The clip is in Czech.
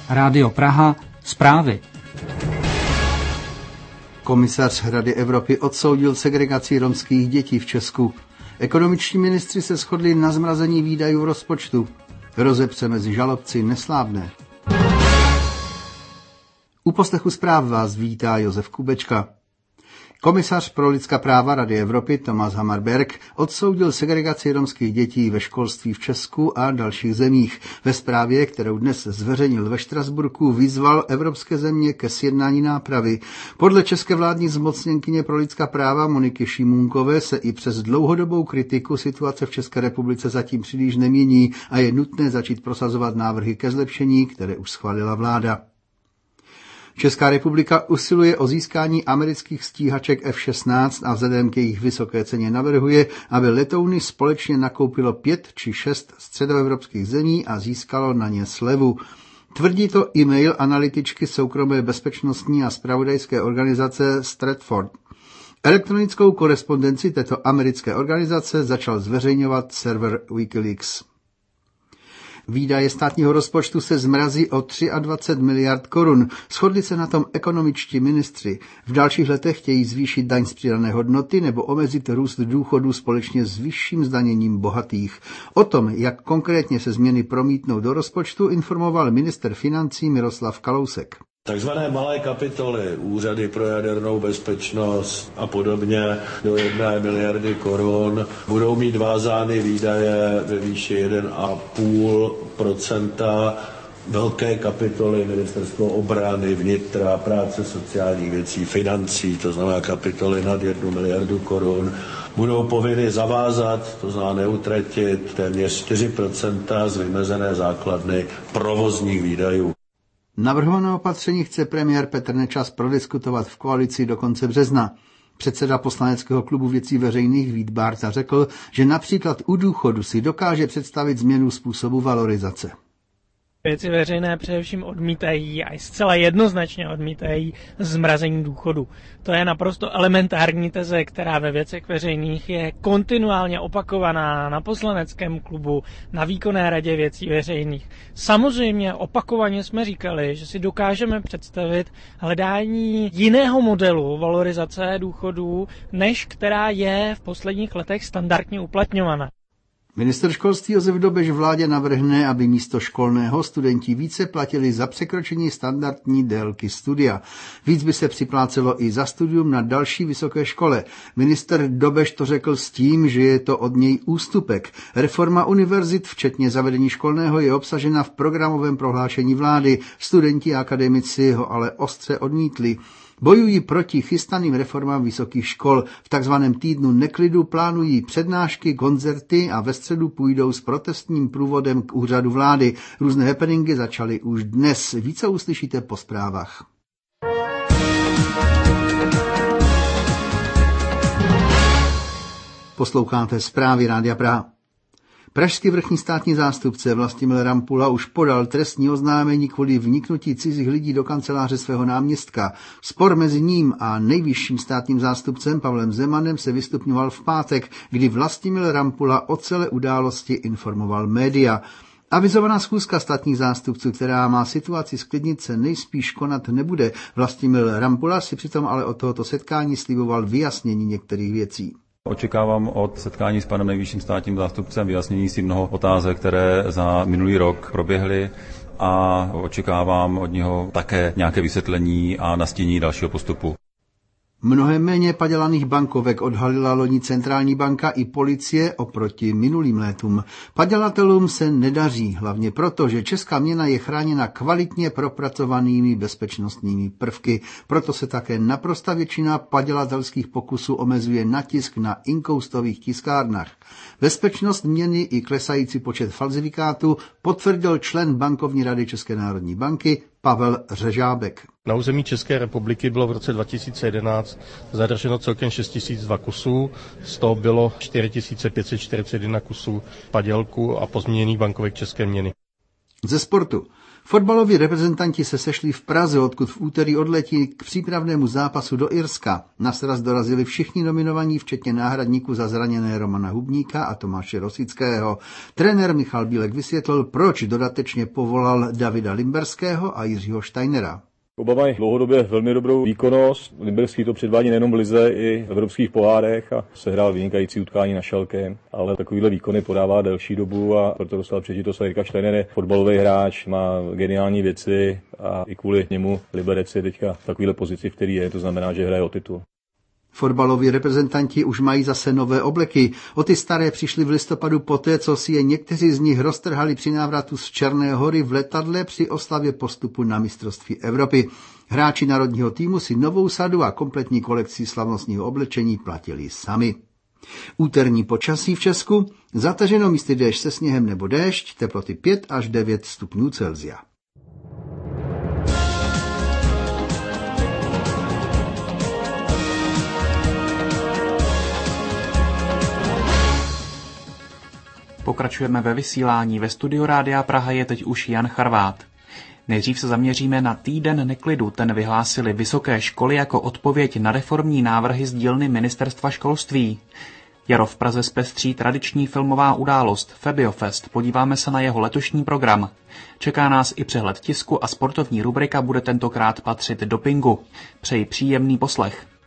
Rádio Praha, zprávy. Komisař Rady Evropy odsoudil segregaci romských dětí v Česku. Ekonomičtí ministři se shodli na zmrazení výdajů rozpočtu. Rozepře mezi žalobci neslábné. U poslechu zpráv vás vítá Josef Kubečka. Komisař pro lidská práva Rady Evropy Thomas Hammarberg odsoudil segregaci romských dětí ve školství v Česku a dalších zemích. Ve zprávě, kterou dnes zveřejnil ve Štrasburku, vyzval evropské země ke sjednání nápravy. Podle české vládní zmocněnkyně pro lidská práva Moniky Šimůnkové se i přes dlouhodobou kritiku situace v České republice zatím příliš nemění a je nutné začít prosazovat návrhy ke zlepšení, které už schválila vláda. Česká republika usiluje o získání amerických stíhaček F-16 a vzhledem k jejich vysoké ceně navrhuje, aby letouny společně nakoupilo 5 či 6 středoevropských zemí a získalo na ně slevu. Tvrdí to e-mail analytičky soukromé bezpečnostní a zpravodajské organizace Stratford. Elektronickou korespondenci této americké organizace začal zveřejňovat server Wikileaks. Výdaje státního rozpočtu se zmrazí o 23 miliard korun. Shodli se na tom ekonomičtí ministři. V dalších letech chtějí zvýšit daň z přidané hodnoty nebo omezit růst důchodů společně s vyšším zdaněním bohatých. O tom, jak konkrétně se změny promítnou do rozpočtu, informoval ministr financí Miroslav Kalousek. Takzvané malé kapitoly, úřady pro jadernou bezpečnost a podobně do 1 miliardy korun budou mít vázány výdaje ve výši 1,5%. Velké kapitoly Ministerstvo obrany, vnitra, práce, sociálních věcí, financí, to znamená kapitoly nad 1 miliardu korun, budou povinny zavázat, to znamená neutratit téměř 4% z vymezené základny provozních výdajů. Navrhované opatření chce premiér Petr Nečas prodiskutovat v koalici do konce března. Předseda poslaneckého klubu věcí veřejných Vít Bárta řekl, že například u důchodu si dokáže představit změnu způsobu valorizace. Věci veřejné především odmítají a zcela jednoznačně odmítají zmrazení důchodu. To je naprosto elementární teze, která ve věcech veřejných je kontinuálně opakovaná na poslaneckém klubu, na výkonné radě věcí veřejných. Samozřejmě opakovaně jsme říkali, že si dokážeme představit hledání jiného modelu valorizace důchodů, než která je v posledních letech standardně uplatňovaná. Ministr školství Josef Dobeš vládě navrhne, aby místo školného studenti více platili za překročení standardní délky studia. Víc by se připlácelo i za studium na další vysoké škole. Ministr Dobeš to řekl s tím, že je to od něj ústupek. Reforma univerzit, včetně zavedení školného, je obsažena v programovém prohlášení vlády. Studenti a akademici ho ale ostře odmítli. Bojují proti chystaným reformám vysokých škol. V takzvaném týdnu neklidu plánují přednášky, koncerty a ve středu půjdou s protestním průvodem k úřadu vlády. Různé happeningy začaly už dnes. Více uslyšíte po zprávách. Posloucháte zprávy Rádia Praha. Pražský vrchní státní zástupce Vlastimil Rampula už podal trestní oznámení kvůli vniknutí cizích lidí do kanceláře svého náměstka. Spor mezi ním a nejvyšším státním zástupcem Pavlem Zemanem se vystupňoval v pátek, kdy Vlastimil Rampula o celé události informoval média. Avizovaná schůzka státních zástupců, která má situaci sklidnit, se nejspíš konat nebude. Vlastimil Rampula si přitom ale od tohoto setkání sliboval vyjasnění některých věcí. Očekávám od setkání s panem nejvyšším státním zástupcem vyjasnění si mnoho otázek, které za minulý rok proběhly, a očekávám od něho také nějaké vysvětlení a nastínění dalšího postupu. Mnohem méně padělaných bankovek odhalila loni centrální banka i policie oproti minulým létům. Padělatelům se nedaří, hlavně proto, že česká měna je chráněna kvalitně propracovanými bezpečnostními prvky. Proto se také naprostá většina padělatelských pokusů omezuje na tisk na inkoustových tiskárnách. Bezpečnost měny i klesající počet falzifikátů potvrdil člen bankovní rady České národní banky Pavel Řežábek. Na území České republiky bylo v roce 2011 zadrženo celkem 6002 kusů, z toho bylo 4541 kusů padělků a pozměněných bankovek české měny. Ze sportu. Fotbaloví reprezentanti se sešli v Praze, odkud v úterý odletí k přípravnému zápasu do Irska. Na sraz dorazili všichni nominovaní, včetně náhradníků za zraněné Romana Hubníka a Tomáše Rosického. Trenér Michal Bílek vysvětlil, proč dodatečně povolal Davida Limberského a Jiřího Steinera. Oba mají dlouhodobě velmi dobrou výkonnost. Limberský to předvádí nejenom v lize, i v evropských pohárech a sehrál vynikající utkání na Schalke, ale takovýhle výkony podává delší dobu a proto dostal příležitost. Jirka Steiner je fotbalový hráč, má geniální věci a i kvůli němu Liberec je teďka v takovýhle pozici, v který je, to znamená, že hraje o titul. Fotbaloví reprezentanti už mají zase nové obleky. O ty staré přišli v listopadu poté, co si je někteří z nich roztrhali při návratu z Černé Hory v letadle při oslavě postupu na mistrovství Evropy. Hráči národního týmu si novou sadu a kompletní kolekci slavnostního oblečení platili sami. Úterní počasí v Česku, zataženo místy déšť se sněhem nebo déšť, teploty 5 až 9 stupňů Celsia. Pokračujeme ve vysílání. Ve studiu Rádia Praha je teď už Jan Charvát. Nejdřív se zaměříme na týden neklidu. Ten vyhlásili vysoké školy jako odpověď na reformní návrhy z dílny Ministerstva školství. Jaro v Praze zpestří tradiční filmová událost Febiofest. Podíváme se na jeho letošní program. Čeká nás i přehled tisku a sportovní rubrika bude tentokrát patřit dopingu. Přeji příjemný poslech.